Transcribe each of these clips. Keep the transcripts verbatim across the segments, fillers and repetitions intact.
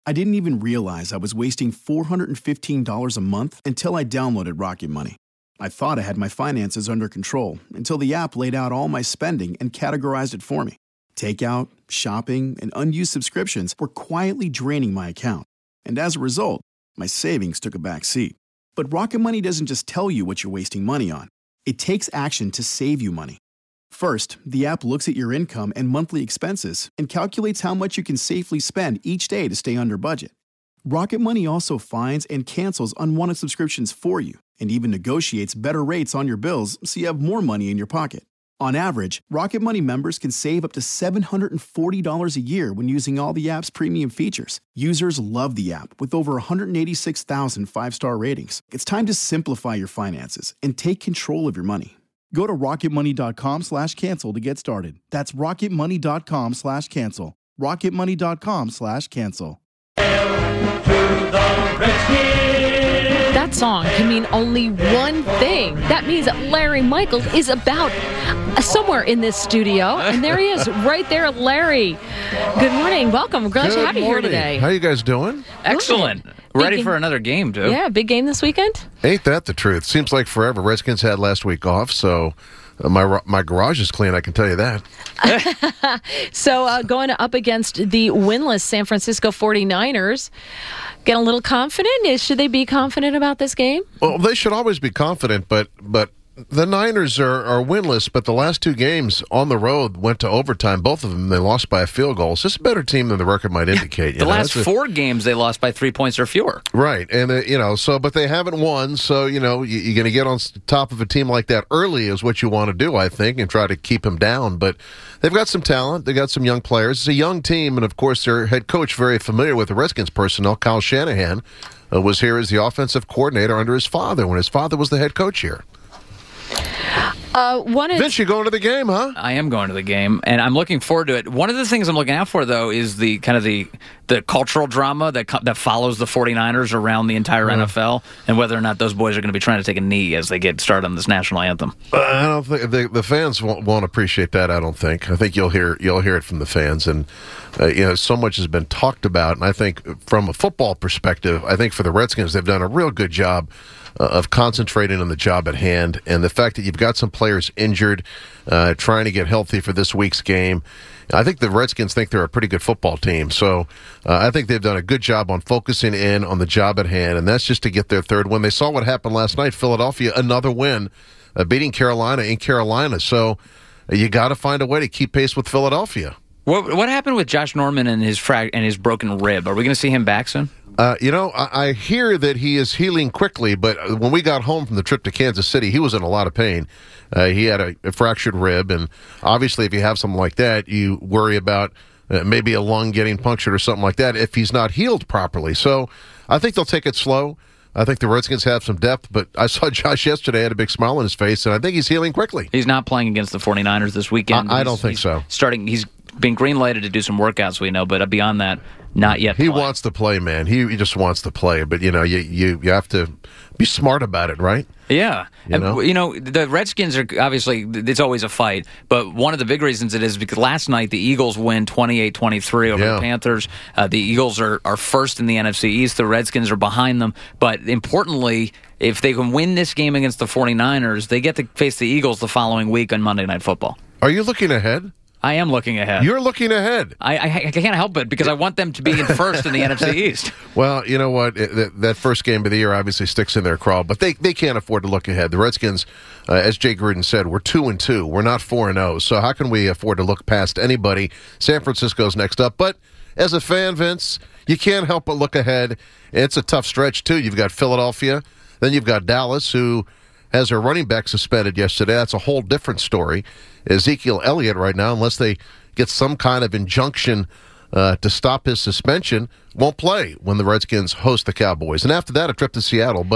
I didn't even realize I was wasting four hundred fifteen dollars a month until I downloaded Rocket Money. I thought I had my finances under control until the app laid out all my spending and categorized it for me. Takeout, shopping, and unused subscriptions were quietly draining my account. And as a result, my savings took a back seat. But Rocket Money doesn't just tell you what you're wasting money on. It takes action to save you money. First, the app looks at your income and monthly expenses and calculates how much you can safely spend each day to stay under budget. Rocket Money also finds and cancels unwanted subscriptions for you and even negotiates better rates on your bills so you have more money in your pocket. On average, Rocket Money members can save up to seven hundred forty dollars a year when using all the app's premium features. Users love the app with over one hundred eighty-six thousand five-star ratings. It's time to simplify your finances and take control of your money. Go to rocketmoney.com slash cancel to get started. That's rocketmoney.com slash cancel. rocketmoney.com slash cancel. That song can mean only one thing. That means that Larry Michaels is about somewhere in this studio, and there he is, right there, Larry. Good morning. Welcome. We're glad Good to have you morning. here today. How you guys doing? Excellent. Good. Ready Big for game. another game, too. Yeah, big game this weekend. Ain't that the truth? Seems like forever. Redskins had last week off, so uh, my my garage is clean, I can tell you that. So uh, going up against the winless San Francisco forty-niners, get a little confident? Should they be confident about this game? Well, they should always be confident, but but the Niners are, are winless, but the last two games on the road went to overtime. Both of them, they lost by a field goal. So it's a better team than the record might indicate. You The know? last That's a- four games, they lost by three points or fewer. Right, and uh, you know, so but they haven't won, so you know you, you're going to get on s- top of a team like that early is what you want to do, I think, and try to keep them down. But they've got some talent, they got some young players. It's a young team, and of course, their head coach very familiar with the Redskins personnel. Kyle Shanahan uh, was here as the offensive coordinator under his father when his father was the head coach here. Uh, one is Vince, you going to the game, huh? I am going to the game, and I'm looking forward to it. One of the things I'm looking out for, though, is the kind of the the cultural drama that co- that follows the forty-niners around the entire Yeah. N F L, and whether or not those boys are going to be trying to take a knee as they get started on this national anthem. Uh, I don't think the, the fans won't, won't appreciate that. I don't think. I think you'll hear you'll hear it from the fans, and uh, you know, so much has been talked about. And I think from a football perspective, I think for the Redskins, they've done a real good job uh, of concentrating on the job at hand, and the fact that you've got some players injured, uh, trying to get healthy for this week's game. I think the Redskins think they're a pretty good football team, so uh, I think they've done a good job on focusing in on the job at hand, and that's just to get their third win. They saw what happened last night. Philadelphia, another win, uh, beating Carolina in Carolina, so uh, you got to find a way to keep pace with Philadelphia. What what happened with Josh Norman and his frag- and his broken rib? Are we going to see him back soon? Uh, you know, I, I hear that he is healing quickly, but when we got home from the trip to Kansas City, he was in a lot of pain. Uh, he had a, a fractured rib, and obviously if you have something like that, you worry about uh, maybe a lung getting punctured or something like that if he's not healed properly. So I think they'll take it slow. I think the Redskins have some depth, but I saw Josh yesterday, had a big smile on his face, and I think he's healing quickly. He's not playing against the forty-niners this weekend. I, I don't He's- think he's so. Starting, he's been green-lighted to do some workouts, we know, but beyond that, not yet. He playing. wants to play, man. He, he just wants to play, but, you know, you, you, you have to be smart about it, right? Yeah. You know? And, you know, the Redskins are obviously, it's always a fight, but one of the big reasons it is because last night the Eagles win twenty-eight twenty-three over Yeah. the Panthers. Uh, the Eagles are, are first in the N F C East. The Redskins are behind them. But importantly, if they can win this game against the forty-niners, they get to face the Eagles the following week on Monday Night Football. Are you looking ahead? I am looking ahead. You're looking ahead. I, I, I can't help it because I want them to be in first in the N F C East. Well, you know what? It, that, that first game of the year obviously sticks in their craw, but they, they can't afford to look ahead. The Redskins, uh, as Jay Gruden said, we're two and two. We're not four and zero. So how can we afford to look past anybody? San Francisco's next up, but as a fan, Vince, you can't help but look ahead. It's a tough stretch too. You've got Philadelphia, then you've got Dallas, who has her running back suspended yesterday. That's a whole different story. Ezekiel Elliott right now, unless they get some kind of injunction uh, to stop his suspension, won't play when the Redskins host the Cowboys. And after that, a trip to Seattle. But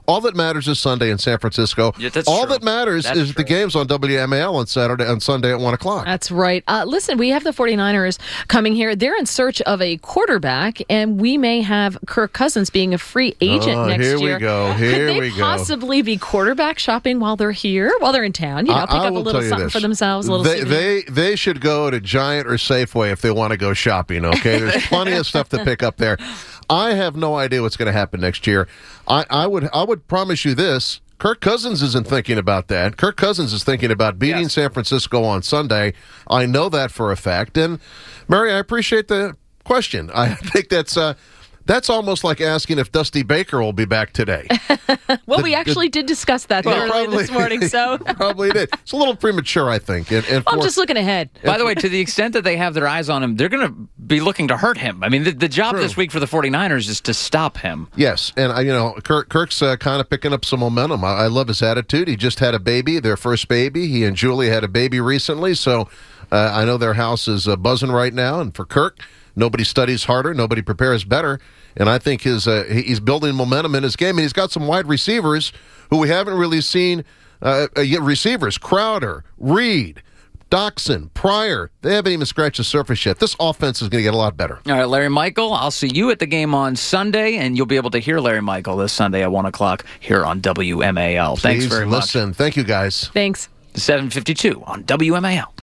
All that matters is Sunday in San Francisco. Yeah, that's All true. that matters That's is true. the games on W M A L on Saturday and Sunday at one o'clock. That's right. Uh, listen, we have the 49ers coming here. They're in search of a quarterback, and we may have Kirk Cousins being a free agent Oh, next here we year. go. Here Could they we go. possibly be quarterback shopping while they're here, while they're in town? You know, I- pick I up a will little tell you something this. for themselves, a little They, souvenir. they they should go to Giant or Safeway if they want to go shopping, okay? There's plenty of stuff to pick up there. I have no idea what's going to happen next year. I, I would I would promise you this. Kirk Cousins isn't thinking about that. Kirk Cousins is thinking about beating Yes. San Francisco on Sunday. I know that for a fact. And, Mary, I appreciate the question. I think that's uh, that's almost like asking if Dusty Baker will be back today. well, the- we actually did discuss that Well, early probably- this morning, so Probably did. It's a little premature, I think. And, and I'm for- just looking ahead. By the way, to the extent that they have their eyes on him, they're going to be looking to hurt him. I mean, the, the job True. this week for the 49ers is to stop him. Yes, and uh, you know, Kirk, Kirk's uh, kind of picking up some momentum. I, I love his attitude. He just had a baby, their first baby. He and Julie had a baby recently, so uh, I know their house is uh, buzzing right now. And for Kirk, nobody studies harder, nobody prepares better, and I think his uh, he- he's building momentum in his game. And he's got some wide receivers who we haven't really seen. Uh, uh, yet receivers: Crowder, Reed, Doxson, Pryor. They haven't even scratched the surface yet. This offense is going to get a lot better. All right, Larry Michael, I'll see you at the game on Sunday, and you'll be able to hear Larry Michael this Sunday at one o'clock here on W M A L. Thanks Please very much. listen. Thank you, guys. Thanks. seven fifty-two on W M A L.